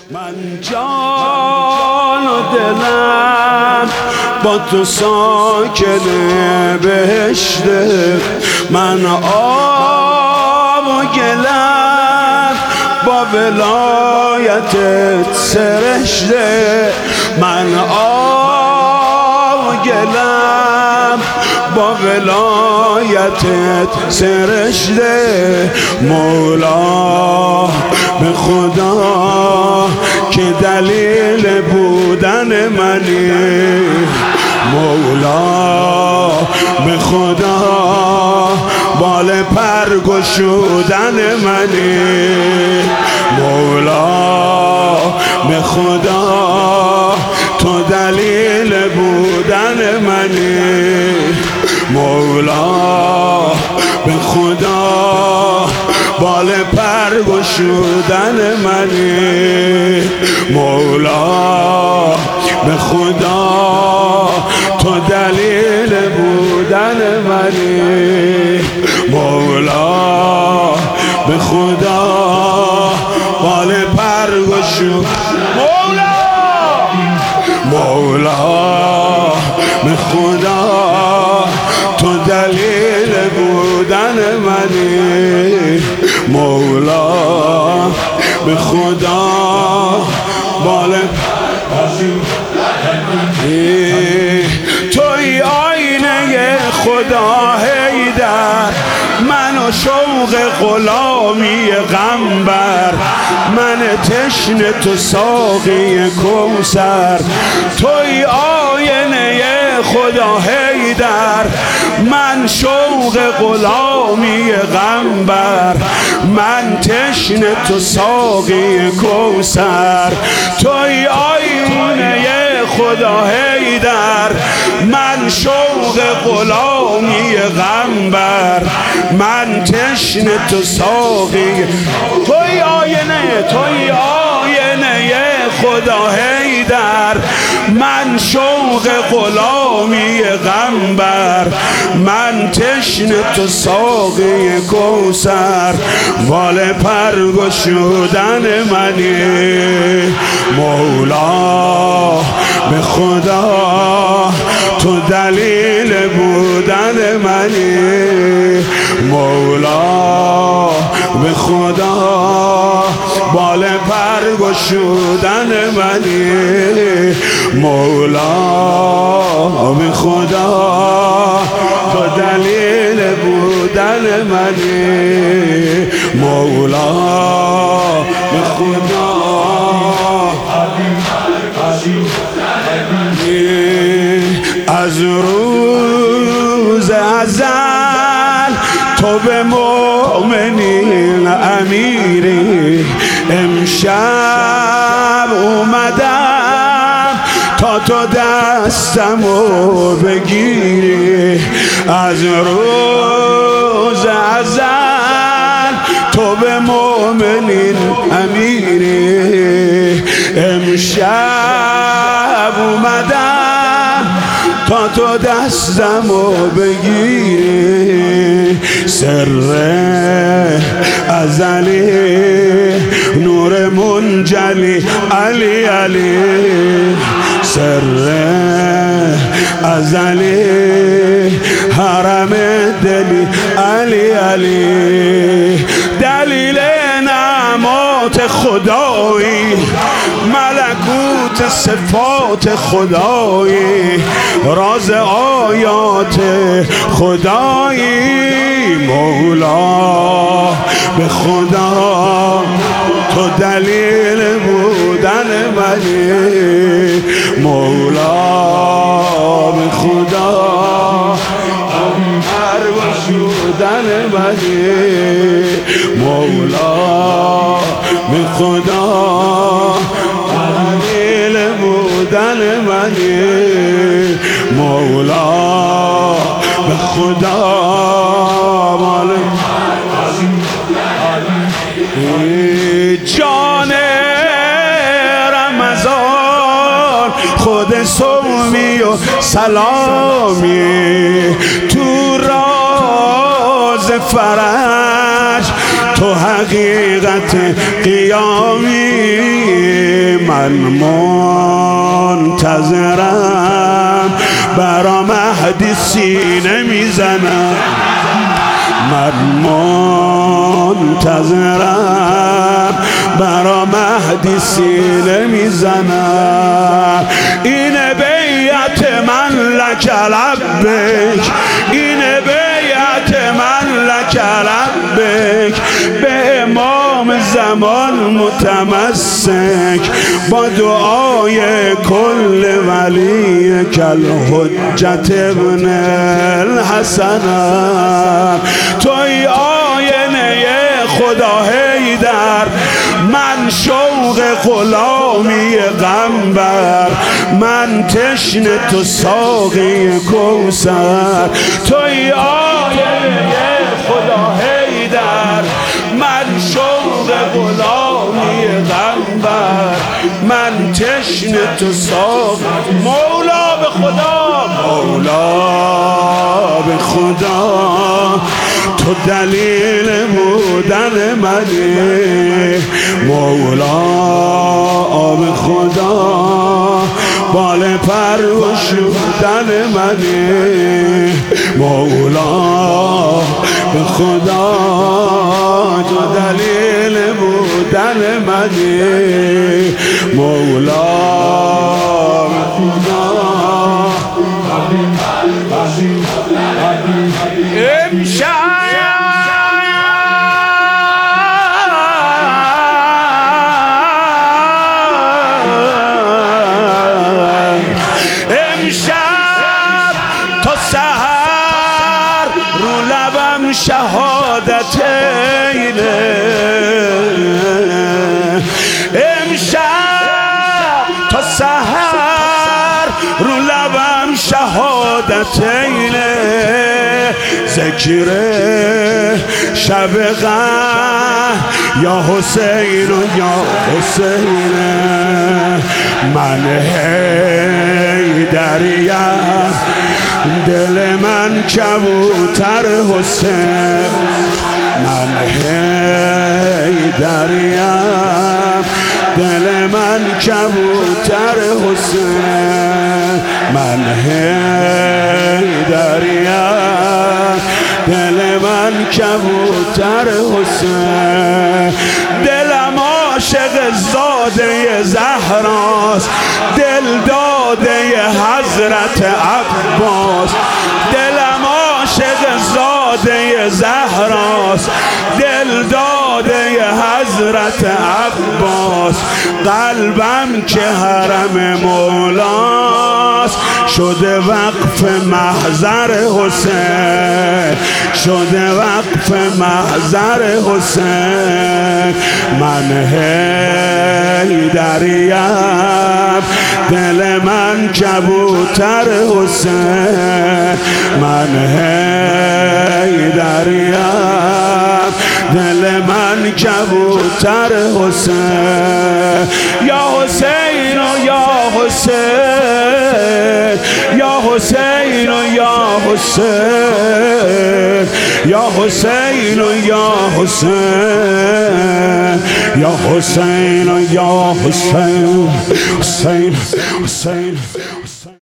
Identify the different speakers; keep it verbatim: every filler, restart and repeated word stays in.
Speaker 1: من جان و دلم با تو ساکن بهشته، من آب و گلم با ولایتت سرشته، من آب و گلم با ولایتت سرشته. مولا به خدا که دلیل بودن منی، مولا به خدا بال پر گشودن منی، مولا به خدا تو دلیل بودن منی، مولا به خدا بال پر گشودن منی، مولا به خدا تو دلیل بودن منی، مولا به خدا بال پر گشودن مولا، مولا به خدا تو دلیل بودن منی، مولا به خدا بال توی آینه خدا حیدر، من و شوق غلامی غم بر، من تشنه تو ساقی کوثر. توی آینه خدا حیدر، من شوق غلامی غم بر، من تشنه تو ساقی کوثر. توی آینه خدا حیدر، من شوق غلامی غم بر، من تشنه تو ساقی. توی آینه توی آینه خدا حیدر، من شوق غلامی غم بر، من تشنه تو ساقی کوثر. بال پر گشودن منی، مولا به خدا تو دلیل بودن منی، مولا به خدا بال پر گشودن منی، مولا به خدا تو دلیل بودن منی، مولا به خدا از روز ازل تو به مؤمنین امیری. امشب اومدم تا تو دستمو بگیری، از روز ازل تو به مؤمنین امیری. امشب اومدم تا تو دستمو بگیری، سر ازلی نور منجلی علی علی، سر ازلی حرم دلی علی علی. دلیل نعمات خدایی، ملکوت صفات خدایی، راز آیات خدایی، مولا به خدا تو دلیل بودن منی، مولا به خدا پر گشودن منی، مولا به خدا دلیل بودن منی، مولا به خدا جان رمضان خود صومی و سلامی، تو راز فرج تو حقیقت قیامی، من منتظرم، برا مهدی سینه میزنم. من منتظرم، برا مهدی سینه میزنم. اینه بیعت من لک لبک، اینه بیعت من لک لبک. به امام زمان متمسک، با دعای کل ولی کل حجت ابن الحسن. توی آینه خدا حیدر، من شوق غلامی قنبر، من تشنه تو ساقی کوثر. توی آینه خدا حیدر، من شوق غلامی قنبر، من تشنه تو ساقی. مولا به خدا، مولا به خدا، تو دلیل بودن منی. مولا به خدا، بال پرگشودن منی. مولا به خدا، تو دلیل بودن منی. مولا به خدا. امشب تا سحر رو لبم شهادتینه. امشب تا سحر رو لبم شهادتینه. ذکر شب غم یا حسین و یا حسین. من حیدریم، دل من کبوتر حسین. من حیدریم، دل من کبوتر حسین. من حیدریم، دل من کبوتر حسین. دلم عاشق زاده زهراست، دل داده حضرت عباس. دلم عاشق زاده زهراست، دل داده حضرت عباس. قلبم که حرم مولاست، شده وقف محضر حسین، شده وقف محضر حسین. من حیدریم، دل من کبوتر حسین. من حیدریم، دل من کبوتر حسین. یا حسین و یا حسین، یا حسین و یا حسین، یا حسین و یا حسین، یا حسین و یا حسین. حسین حسین